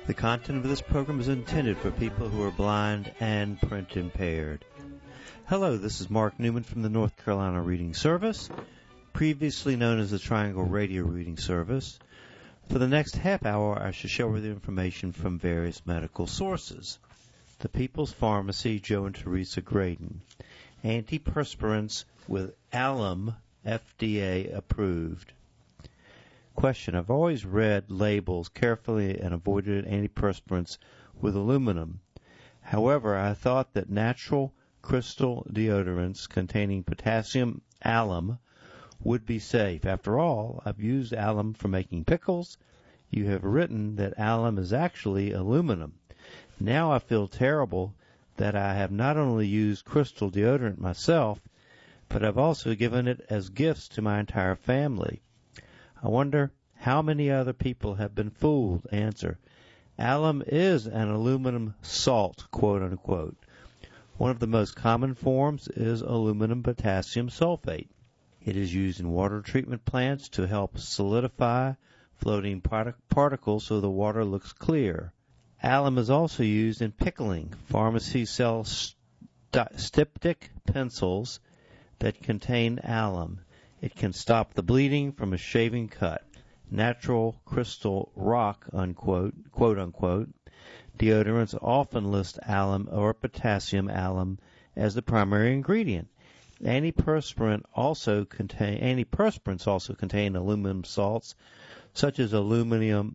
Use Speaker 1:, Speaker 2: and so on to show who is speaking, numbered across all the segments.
Speaker 1: The content of this program is intended for people who are blind and print impaired. Hello, this is Mark Newman from the North Carolina Reading Service, previously known as the Triangle Radio Reading Service. For the next half hour, I shall share with you information from various medical sources. The People's Pharmacy, Joe and Teresa Graydon. Antiperspirants with alum, FDA approved. Question. I've always read labels carefully and avoided antiperspirants with aluminum. However, I thought that natural crystal deodorants containing potassium alum would be safe. After all, I've used alum for making pickles. You have written that alum is actually aluminum. Now I feel terrible that I have not only used crystal deodorant myself, but I've also given it as gifts to my entire family. I wonder how many other people have been fooled. Answer. Alum is an aluminum salt, quote unquote. One of the most common forms is aluminum potassium sulfate. It is used in water treatment plants to help solidify floating particles so the water looks clear. Alum is also used in pickling. Pharmacies sell styptic pencils that contain alum. It can stop the bleeding from a shaving cut. Natural crystal rock, unquote, quote unquote, deodorants often list alum or potassium alum as the primary ingredient. Antiperspirants also contain aluminum salts, such as aluminum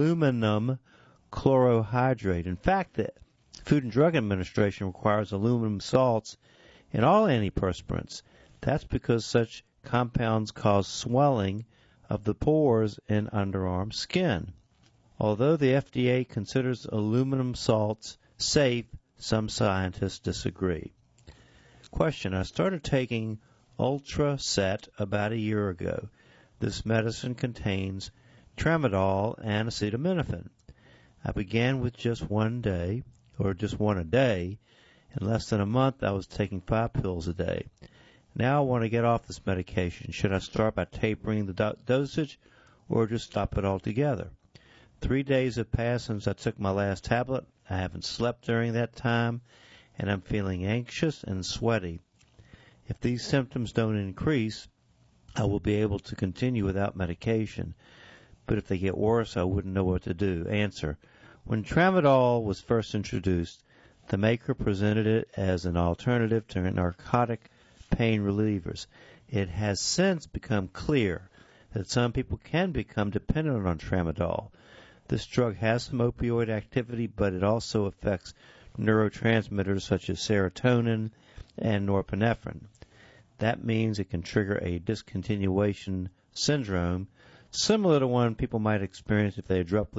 Speaker 1: chlorohydrate. In fact, the Food and Drug Administration requires aluminum salts in all antiperspirants. That's because such compounds cause swelling of the pores in underarm skin. Although the FDA considers aluminum salts safe, some scientists disagree. Question. I started taking Ultracet about a year ago. This medicine contains tramadol and acetaminophen. I began with just one a day. In less than a month, I was taking 5 pills a day. Now I want to get off this medication. Should I start by tapering the dosage or just stop it altogether? 3 days have passed since I took my last tablet. I haven't slept during that time, and I'm feeling anxious and sweaty. If these symptoms don't increase, I will be able to continue without medication. But if they get worse, I wouldn't know what to do. Answer. When tramadol was first introduced, the maker presented it as an alternative to narcotic pain relievers. It has since become clear that some people can become dependent on tramadol. This drug has some opioid activity, but it also affects neurotransmitters such as serotonin and norepinephrine. That means it can trigger a discontinuation syndrome, similar to one people might experience if they abruptly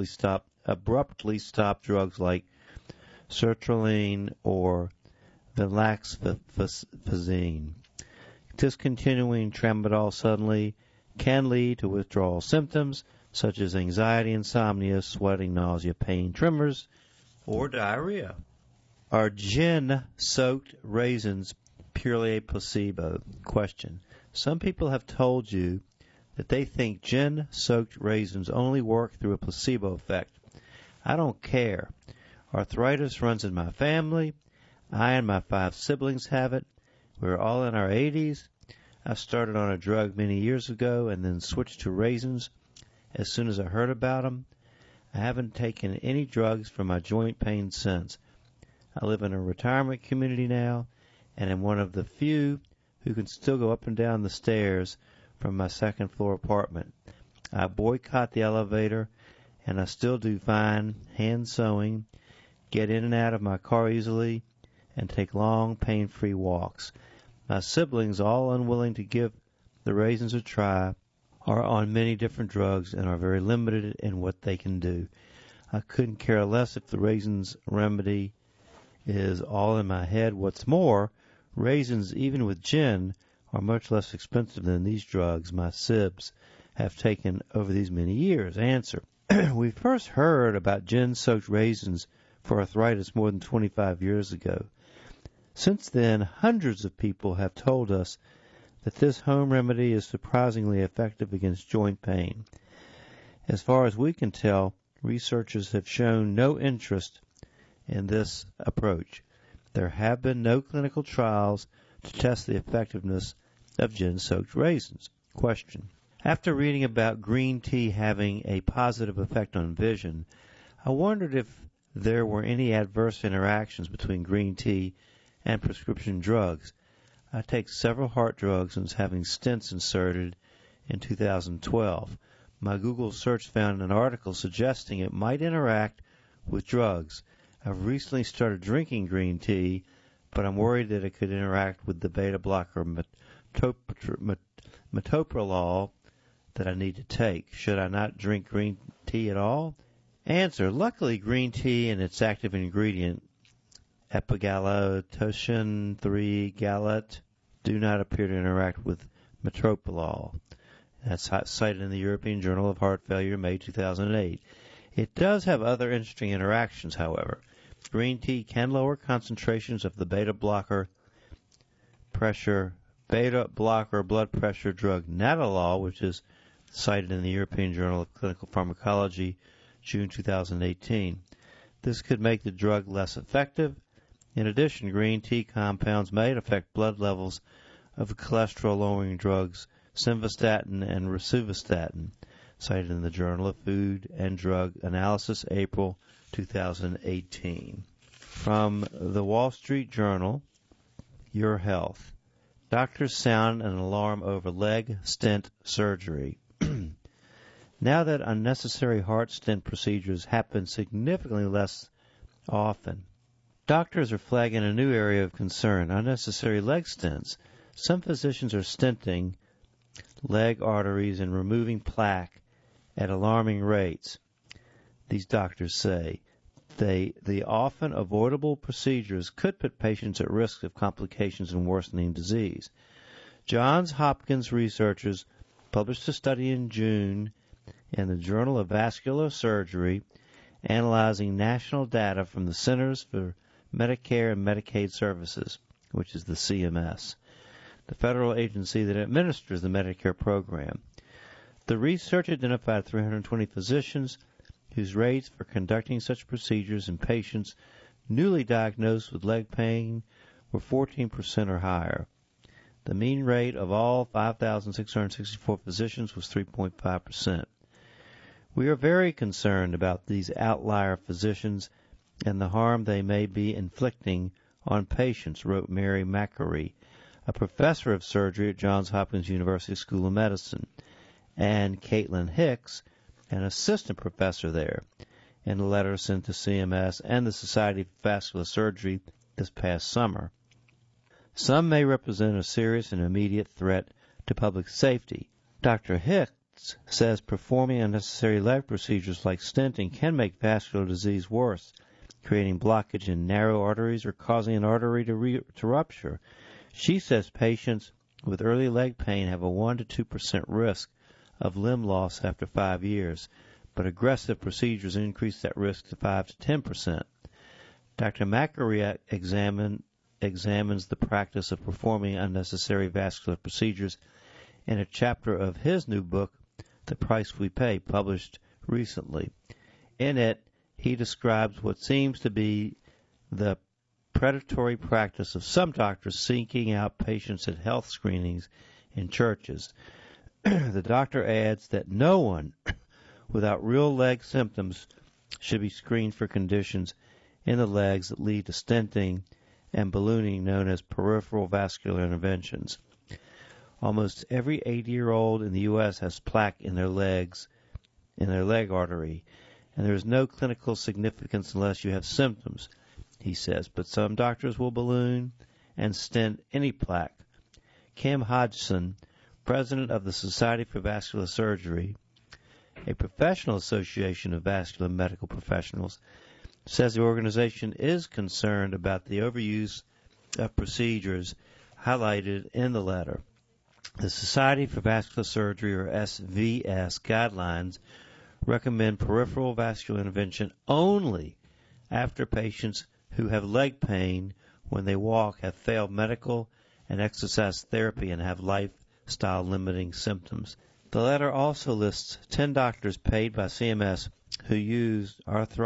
Speaker 1: stop drugs like sertraline or venlafaxine. Discontinuing tramadol suddenly can lead to withdrawal symptoms such as anxiety, insomnia, sweating, nausea, pain, tremors, or diarrhea. Are gin-soaked raisins purely a placebo? Question. Some people have told you that they think gin-soaked raisins only work through a placebo effect. I don't care. Arthritis runs in my family. I and my 5 siblings have it. We're all in our 80s. I started on a drug many years ago and then switched to raisins as soon as I heard about them. I haven't taken any drugs for my joint pain since. I live in a retirement community now, and am one of the few who can still go up and down the stairs from my second-floor apartment. I boycott the elevator, and I still do fine hand sewing, get in and out of my car easily, and take long, pain-free walks. My siblings, all unwilling to give the raisins a try, are on many different drugs and are very limited in what they can do. I couldn't care less if the raisins remedy is all in my head. What's more, raisins, even with gin, are much less expensive than these drugs my sibs have taken over these many years. Answer. We first heard about gin-soaked raisins for arthritis more than 25 years ago. Since then, hundreds of people have told us that this home remedy is surprisingly effective against joint pain. As far as we can tell, researchers have shown no interest in this approach. There have been no clinical trials to test the effectiveness of gin-soaked raisins. Question. After reading about green tea having a positive effect on vision, I wondered if there were any adverse interactions between green tea and prescription drugs. I take several heart drugs and was having stents inserted in 2012. My Google search found an article suggesting it might interact with drugs. I've recently started drinking green tea, but I'm worried that it could interact with the beta blocker metoprolol that I need to take. Should I not drink green tea at all? Answer. Luckily, green tea and its active ingredient, epigallocitocin 3-gallate, do not appear to interact with metoprolol. That's cited in the European Journal of Heart Failure, May 2008. It does have other interesting interactions, however. Green tea can lower concentrations of the beta blocker blood pressure drug Nadolol, which is cited in the European Journal of Clinical Pharmacology, June 2018. This could make the drug less effective. In addition, green tea compounds may affect blood levels of cholesterol-lowering drugs simvastatin and rosuvastatin, cited in the Journal of Food and Drug Analysis, April 2018. From the Wall Street Journal, Your Health. Doctors sound an alarm over leg stent surgery. Now that unnecessary heart stent procedures happen significantly less often, doctors are flagging a new area of concern, unnecessary leg stents. Some physicians are stenting leg arteries and removing plaque at alarming rates, these doctors say. The often avoidable procedures could put patients at risk of complications and worsening disease. Johns Hopkins researchers published a study in June in the Journal of Vascular Surgery analyzing national data from the Centers for Medicare and Medicaid Services, which is the CMS, the federal agency that administers the Medicare program. The research identified 320 physicians whose rates for conducting such procedures in patients newly diagnosed with leg pain were 14% or higher. The mean rate of all 5,664 physicians was 3.5%. We are very concerned about these outlier physicians and the harm they may be inflicting on patients, wrote Mary McAree, a professor of surgery at Johns Hopkins University School of Medicine, and Caitlin Hicks, an assistant professor there, in a letter sent to CMS and the Society for Vascular Surgery this past summer. Some may represent a serious and immediate threat to public safety. Dr. Hicks says performing unnecessary leg procedures like stenting can make vascular disease worse, creating blockage in narrow arteries or causing an artery to rupture. She says patients with early leg pain have a 1 to 2% risk of limb loss after 5 years, but aggressive procedures increase that risk to 5 to 10%. Dr. McAree examines the practice of performing unnecessary vascular procedures in a chapter of his new book, The Price We Pay, published recently. In it, he describes what seems to be the predatory practice of some doctors seeking out patients at health screenings in churches. The doctor adds that no one without real leg symptoms should be screened for conditions in the legs that lead to stenting and ballooning known as peripheral vascular interventions. Almost every 80-year-old in the U.S. has plaque in their leg artery, and there is no clinical significance unless you have symptoms, he says, but some doctors will balloon and stent any plaque. Kim Hodgson, president of the Society for Vascular Surgery, a professional association of vascular medical professionals, says the organization is concerned about the overuse of procedures highlighted in the letter. The Society for Vascular Surgery, or SVS, guidelines recommend peripheral vascular intervention only after patients who have leg pain when they walk, have failed medical and exercise therapy, and have lifestyle limiting symptoms. The letter also lists 10 doctors paid by CMS who used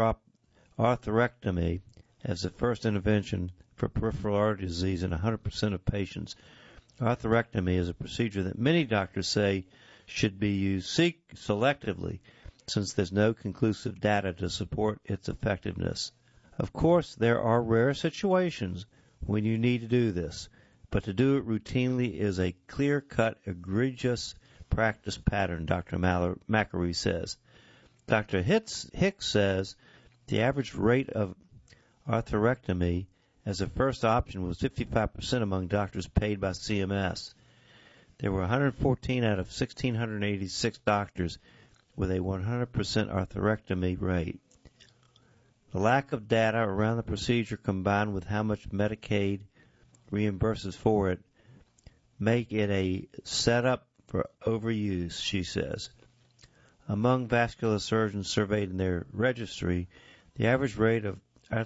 Speaker 1: atherectomy as the first intervention for peripheral artery disease in 100% of patients. Atherectomy is a procedure that many doctors say should be used selectively, since there's no conclusive data to support its effectiveness. Of course, there are rare situations when you need to do this, but to do it routinely is a clear-cut, egregious practice pattern, Dr. Macari says. Dr. Hicks says the average rate of atherectomy as a first option was 55% among doctors paid by CMS. There were 114 out of 1,686 doctors with a 100% atherectomy rate. The lack of data around the procedure combined with how much Medicaid reimburses for it make it a setup for overuse, she says. Among vascular surgeons surveyed in their registry, the average rate of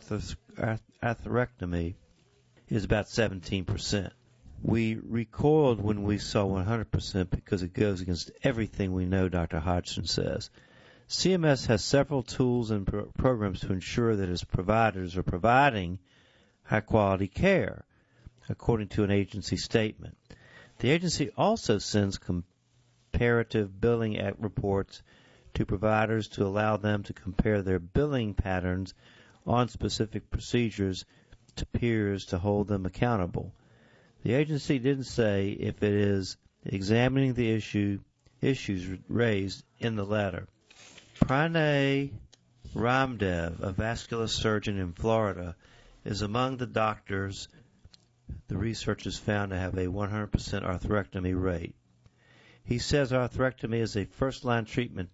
Speaker 1: atherectomy is about 17%. We recoiled when we saw 100% because it goes against everything we know, Dr. Hodgson says. CMS has several tools and programs to ensure that its providers are providing high-quality care, according to an agency statement. The agency also sends comparative billing reports to providers to allow them to compare their billing patterns on specific procedures to peers to hold them accountable. The agency didn't say if it is examining the issues raised in the letter. Pranay Ramdev, a vascular surgeon in Florida, is among the doctors the researchers found to have a 100% atherectomy rate. He says atherectomy as a first-line treatment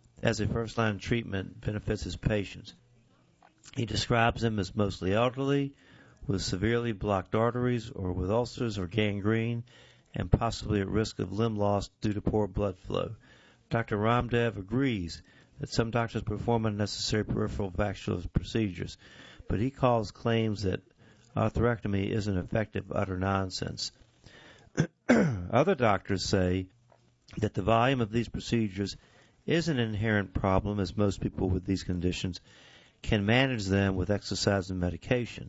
Speaker 1: benefits his patients. He describes them as mostly elderly, with severely blocked arteries or with ulcers or gangrene, and possibly at risk of limb loss due to poor blood flow. Dr. Ramdev agrees that some doctors perform unnecessary peripheral vascular procedures, but he calls claims that atherectomy isn't effective utter nonsense. Other doctors say that the volume of these procedures is an inherent problem, as most people with these conditions can manage them with exercise and medication.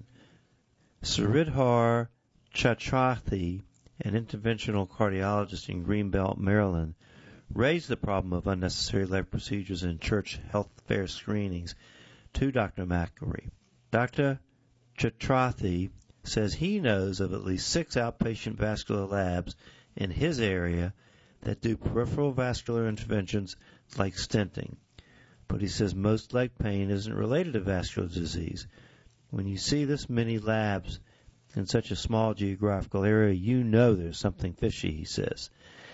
Speaker 1: Sridhar Chatrathi, an interventional cardiologist in Greenbelt, Maryland, raised the problem of unnecessary leg procedures in church health fair screenings to Dr. Macari. Dr. Chatrathi says he knows of at least 6 outpatient vascular labs in his area that do peripheral vascular interventions like stenting. But he says most leg pain isn't related to vascular disease. When you see this many labs in such a small geographical area, you know there's something fishy, he says.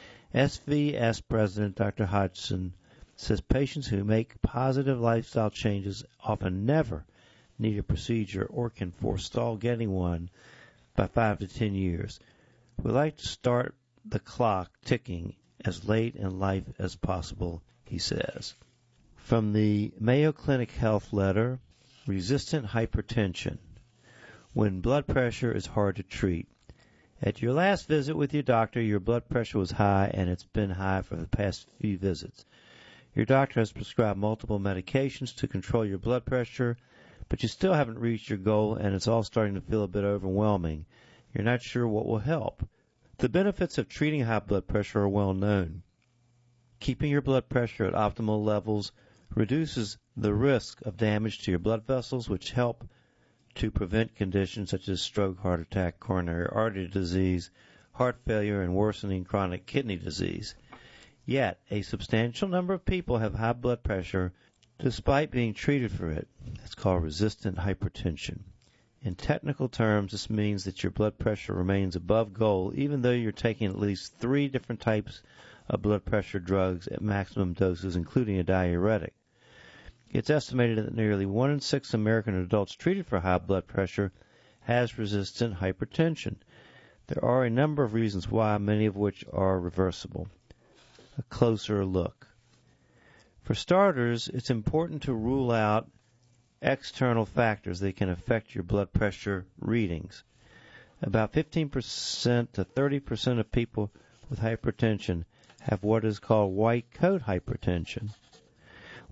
Speaker 1: SVS President Dr. Hodgson says patients who make positive lifestyle changes often never need a procedure or can forestall getting one by 5 to 10 years. We like to start the clock ticking as late in life as possible, he says. From the Mayo Clinic Health letter, resistant hypertension, when blood pressure is hard to treat. At your last visit with your doctor, your blood pressure was high, and it's been high for the past few visits. Your doctor has prescribed multiple medications to control your blood pressure, but you still haven't reached your goal, and it's all starting to feel a bit overwhelming. You're not sure what will help. The benefits of treating high blood pressure are well known. Keeping your blood pressure at optimal levels reduces the risk of damage to your blood vessels, which help to prevent conditions such as stroke, heart attack, coronary artery disease, heart failure, and worsening chronic kidney disease. Yet, a substantial number of people have high blood pressure despite being treated for it. It's called resistant hypertension. In technical terms, this means that your blood pressure remains above goal even though you're taking at least 3 different types of blood pressure drugs at maximum doses, including a diuretic. It's estimated that nearly 1 in 6 American adults treated for high blood pressure has resistant hypertension. There are a number of reasons why, many of which are reversible. A closer look. For starters, it's important to rule out external factors that can affect your blood pressure readings. About 15% to 30% of people with hypertension have what is called white coat hypertension.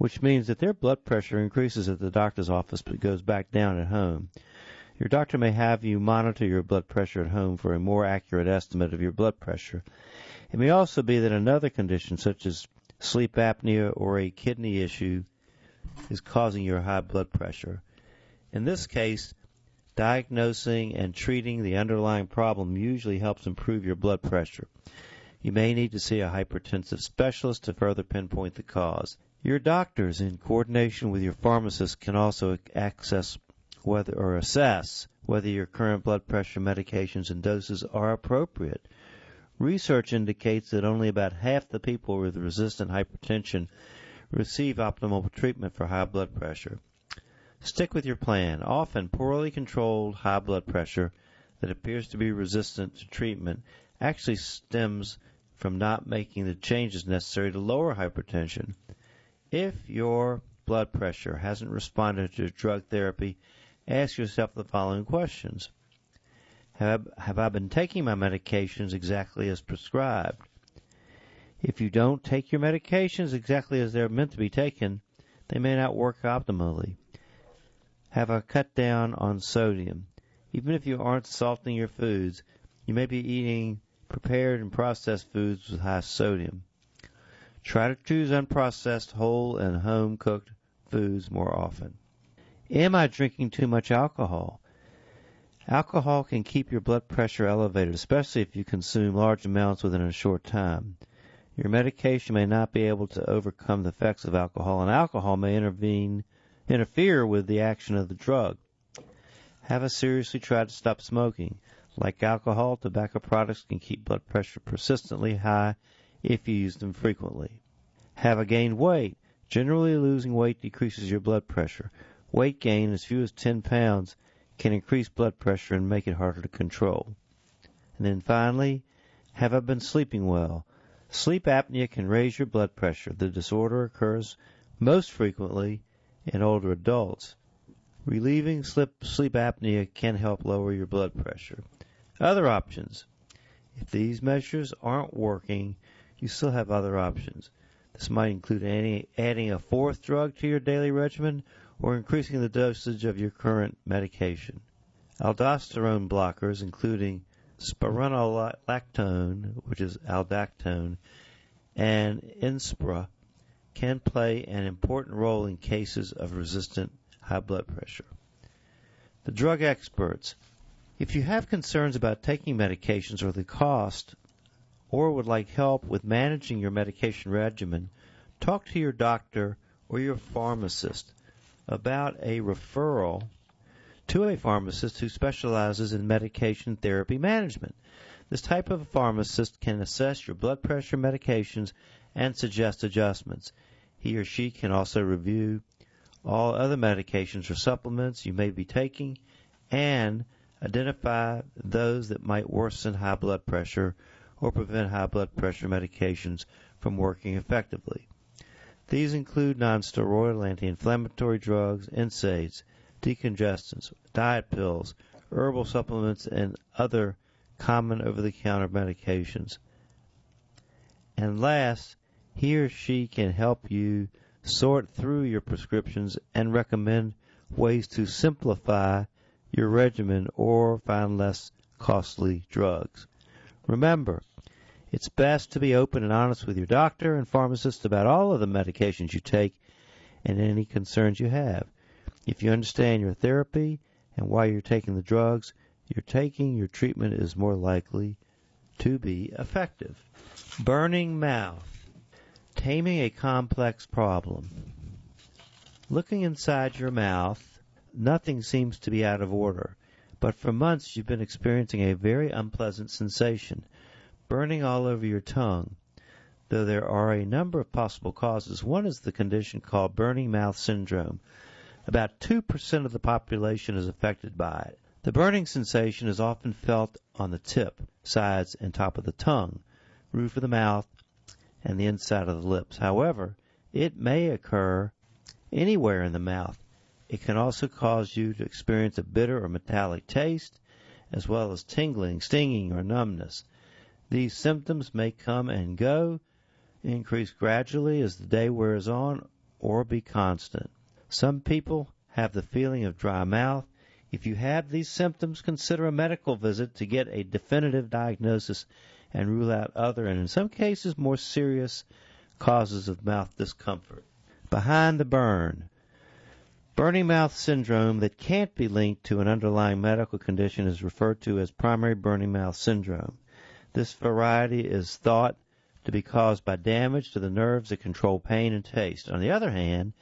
Speaker 1: which means that their blood pressure increases at the doctor's office but goes back down at home. Your doctor may have you monitor your blood pressure at home for a more accurate estimate of your blood pressure. It may also be that another condition, such as sleep apnea or a kidney issue, is causing your high blood pressure. In this case, diagnosing and treating the underlying problem usually helps improve your blood pressure. You may need to see a hypertensive specialist to further pinpoint the cause. Your doctors, in coordination with your pharmacist, can also assess whether your current blood pressure medications and doses are appropriate. Research indicates that only about half the people with resistant hypertension receive optimal treatment for high blood pressure. Stick with your plan. Often, poorly controlled high blood pressure that appears to be resistant to treatment actually stems from not making the changes necessary to lower hypertension. If your blood pressure hasn't responded to drug therapy, ask yourself the following questions. Have I been taking my medications exactly as prescribed? If you don't take your medications exactly as they're meant to be taken, they may not work optimally. Have I cut down on sodium? Even if you aren't salting your foods, you may be eating prepared and processed foods with high sodium. Try to choose unprocessed, whole, and home-cooked foods more often. Am I drinking too much alcohol? Alcohol can keep your blood pressure elevated, especially if you consume large amounts within a short time. Your medication may not be able to overcome the effects of alcohol, and alcohol may interfere with the action of the drug. Have I seriously tried to stop smoking? Like alcohol, tobacco products can keep blood pressure persistently high if you use them frequently. Have I gained weight? Generally, losing weight decreases your blood pressure. Weight gain, as few as 10 pounds, can increase blood pressure and make it harder to control. And then finally, have I been sleeping well? Sleep apnea can raise your blood pressure. The disorder occurs most frequently in older adults. Relieving sleep apnea can help lower your blood pressure. Other options. If these measures aren't working, you still have other options. This might include adding a fourth drug to your daily regimen or increasing the dosage of your current medication. Aldosterone blockers, including spironolactone, which is aldactone, and Inspira, can play an important role in cases of resistant high blood pressure. The drug experts. If you have concerns about taking medications or the cost, or would like help with managing your medication regimen, talk to your doctor or your pharmacist about a referral to a pharmacist who specializes in medication therapy management. This type of pharmacist can assess your blood pressure medications and suggest adjustments. He or she can also review all other medications or supplements you may be taking and identify those that might worsen high blood pressure or prevent high blood pressure medications from working effectively. These include nonsteroidal anti-inflammatory drugs, NSAIDs, decongestants, diet pills, herbal supplements, and other common over-the-counter medications. And last, he or she can help you sort through your prescriptions and recommend ways to simplify your regimen or find less costly drugs. Remember, it's best to be open and honest with your doctor and pharmacist about all of the medications you take and any concerns you have. If you understand your therapy and why you're taking the drugs you're taking, your treatment is more likely to be effective. Burning mouth. Taming a complex problem. Looking inside your mouth, nothing seems to be out of order, but for months you've been experiencing a very unpleasant sensation, burning all over your tongue. Though there are a number of possible causes, one is the condition called burning mouth syndrome. About 2% of the population is affected by it. The burning sensation is often felt on the tip, sides, and top of the tongue, roof of the mouth, and the inside of the lips. However, it may occur anywhere in the mouth. It can also cause you to experience a bitter or metallic taste, as well as tingling, stinging, or numbness. These symptoms may come and go, increase gradually as the day wears on, or be constant. Some people have the feeling of dry mouth. If you have these symptoms, consider a medical visit to get a definitive diagnosis and rule out other, and in some cases, more serious causes of mouth discomfort. Behind the burn. Burning mouth syndrome that can't be linked to an underlying medical condition is referred to as primary burning mouth syndrome. This variety is thought to be caused by damage to the nerves that control pain and taste. On the other hand,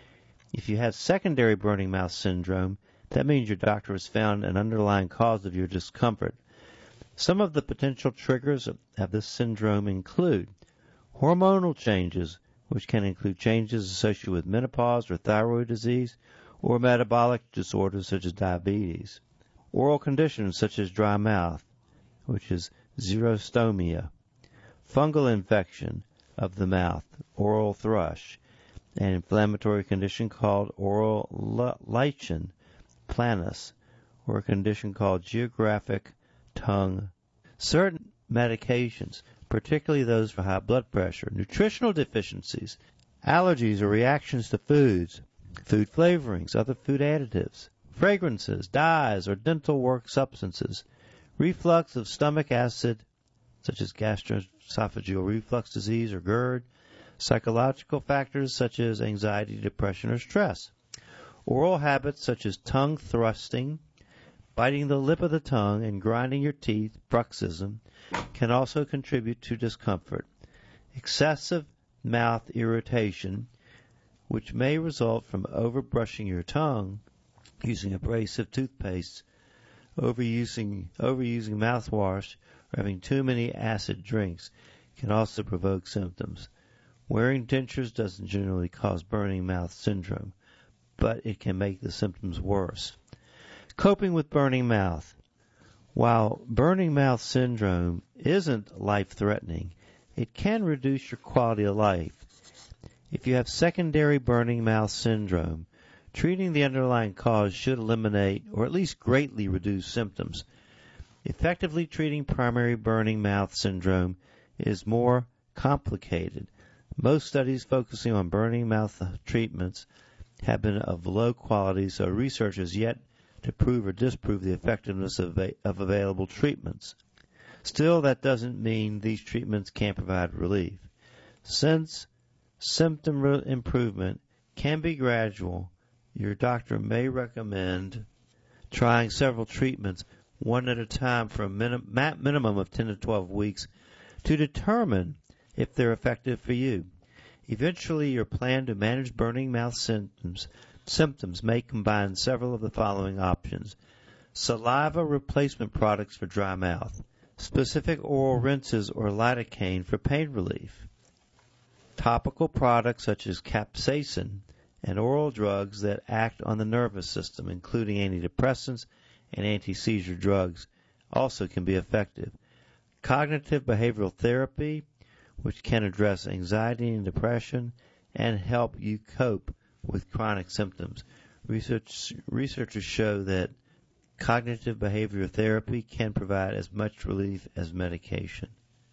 Speaker 1: if you have secondary burning mouth syndrome, that means your doctor has found an underlying cause of your discomfort. Some of the potential triggers of this syndrome include hormonal changes, which can include changes associated with menopause or thyroid disease, or metabolic disorders such as diabetes. Oral conditions such as dry mouth, which is xerostomia, fungal infection of the mouth, oral thrush, an inflammatory condition called oral lichen planus, or a condition called geographic tongue. Certain medications, particularly those for high blood pressure, nutritional deficiencies, allergies or reactions to foods, food flavorings, other food additives, fragrances, dyes, or dental work substances, reflux of stomach acid, such as gastroesophageal reflux disease or GERD, psychological factors such as anxiety, depression, or stress, oral habits such as tongue thrusting, biting the lip of the tongue, and grinding your teeth, bruxism, can also contribute to discomfort. Excessive mouth irritation, which may result from overbrushing your tongue, using abrasive toothpaste, overusing mouthwash, or having too many acid drinks, can also provoke symptoms. Wearing dentures doesn't generally cause burning mouth syndrome, but it can make the symptoms worse. Coping with burning mouth. While burning mouth syndrome isn't life-threatening, it can reduce your quality of life. If you have secondary burning mouth syndrome, treating the underlying cause should eliminate or at least greatly reduce symptoms. Effectively treating primary burning mouth syndrome is more complicated. Most studies focusing on burning mouth treatments have been of low quality, so research has yet to prove or disprove the effectiveness of available treatments. Still, that doesn't mean these treatments can't provide relief. Since symptom improvement can be gradual, your doctor may recommend trying several treatments one at a time for a minimum of 10 to 12 weeks to determine if they're effective for you. Eventually, your plan to manage burning mouth symptoms may combine several of the following options. Saliva replacement products for dry mouth, specific oral rinses or lidocaine for pain relief, topical products such as capsaicin, and oral drugs that act on the nervous system, including antidepressants and anti-seizure drugs, also can be effective. Cognitive behavioral therapy, which can address anxiety and depression and help you cope with chronic symptoms. Researchers show that cognitive behavioral therapy can provide as much relief as medication.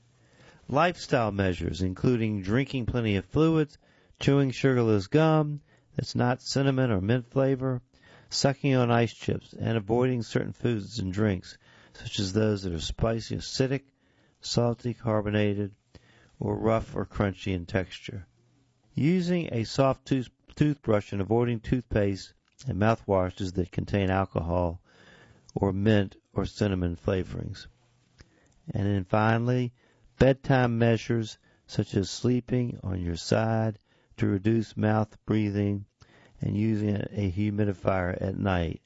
Speaker 1: Lifestyle measures, including drinking plenty of fluids, chewing sugarless gum that's not cinnamon or mint flavor, sucking on ice chips, and avoiding certain foods and drinks, such as those that are spicy, acidic, salty, carbonated, or rough or crunchy in texture. Using a soft toothbrush and avoiding toothpaste and mouthwashes that contain alcohol or mint or cinnamon flavorings. And then finally, bedtime measures such as sleeping on your side to reduce mouth breathing and using a humidifier at night.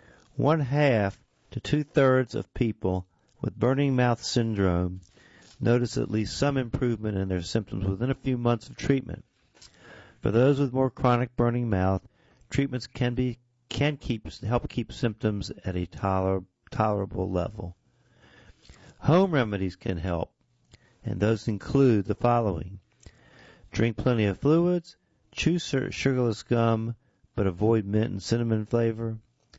Speaker 1: 1/2 to 2/3 of people with burning mouth syndrome notice at least some improvement in their symptoms within a few months of treatment. For those with more chronic burning mouth, treatments can help keep symptoms at a tolerable level. Home remedies can help, and those include the following. Drink plenty of fluids, chew sugarless gum, but avoid mint and cinnamon flavor.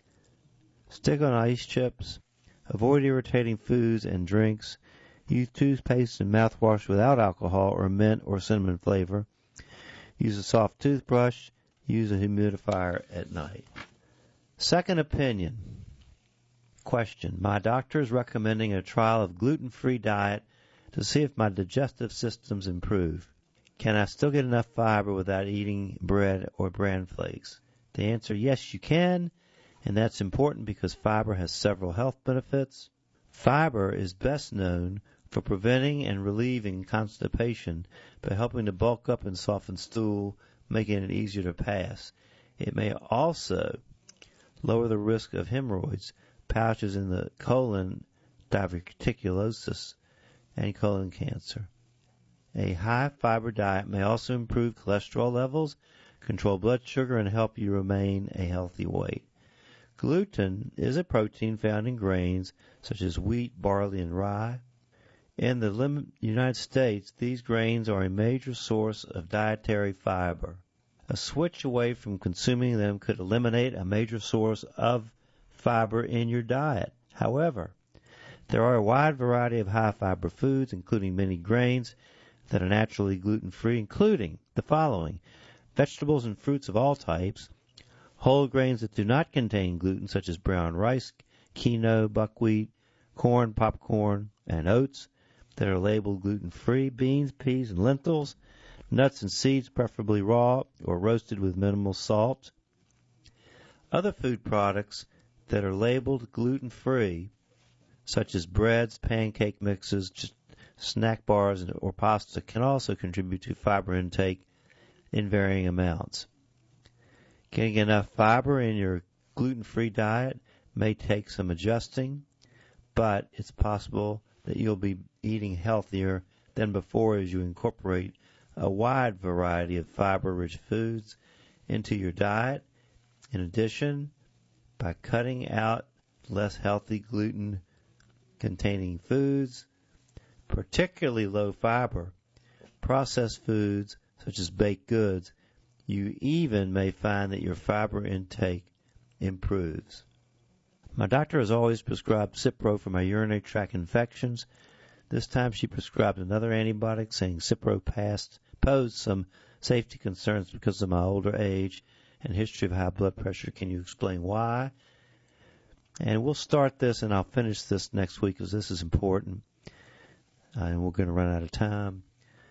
Speaker 1: Stick on ice chips. Avoid irritating foods and drinks. Use toothpaste and mouthwash without alcohol or mint or cinnamon flavor. Use a soft toothbrush. Use a humidifier at night. Second opinion. Question. My doctor is recommending a trial of gluten-free diet to see if my digestive systems improve. Can I still get enough fiber without eating bread or bran flakes? The answer, yes, you can, and that's important because fiber has several health benefits. Fiber is best known for preventing and relieving constipation by helping to bulk up and soften stool, making it easier to pass. It may also lower the risk of hemorrhoids, pouches in the colon, diverticulosis, and colon cancer. A high-fiber diet may also improve cholesterol levels, control blood sugar, and help you remain a healthy weight. Gluten is a protein found in grains such as wheat, barley, and rye. In the United States, these grains are a major source of dietary fiber. A switch away from consuming them could eliminate a major source of fiber in your diet. However, there are a wide variety of high-fiber foods, including many grains, that are naturally gluten-free, including the following: vegetables and fruits of all types, whole grains that do not contain gluten, such as brown rice, quinoa, buckwheat, corn, popcorn, and oats that are labeled gluten-free, beans, peas, and lentils, nuts and seeds, preferably raw or roasted with minimal salt. Other food products that are labeled gluten-free, such as breads, pancake mixes, snack bars, or pasta, can also contribute to fiber intake in varying amounts. Getting enough fiber in your gluten-free diet may take some adjusting, but it's possible that you'll be eating healthier than before as you incorporate a wide variety of fiber-rich foods into your diet. In addition, by cutting out less healthy gluten-containing foods, particularly low fiber, processed foods such as baked goods, you even may find that your fiber intake improves. My doctor has always prescribed Cipro for my urinary tract infections. This time she prescribed another antibiotic, saying Cipro posed some safety concerns because of my older age and history of high blood pressure. Can you explain why? And we'll start this, and I'll finish this next week because this is important. And we're going to run out of time.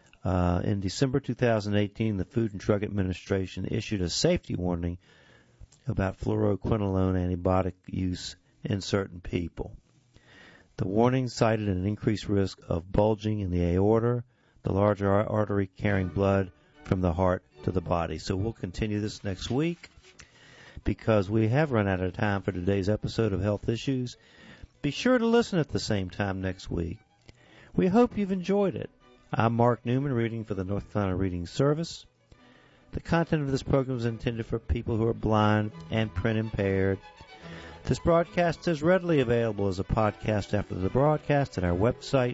Speaker 1: In December 2018, the Food and Drug Administration issued a safety warning about fluoroquinolone antibiotic use in certain people. The warning cited an increased risk of bulging in the aorta, the larger artery carrying blood from the heart to the body. So we'll continue this next week because we have run out of time for today's episode of Health Issues. Be sure to listen at the same time next week. We hope you've enjoyed it. I'm Mark Newman, reading for the North Carolina Reading Service. The content of this program is intended for people who are blind and print impaired. This broadcast is readily available as a podcast after the broadcast at our website,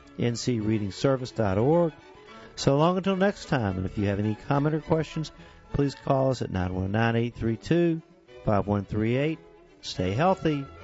Speaker 1: ncreadingservice.org. So long until next time, and if you have any comment or questions, please call us at 919-832-5138. Stay healthy.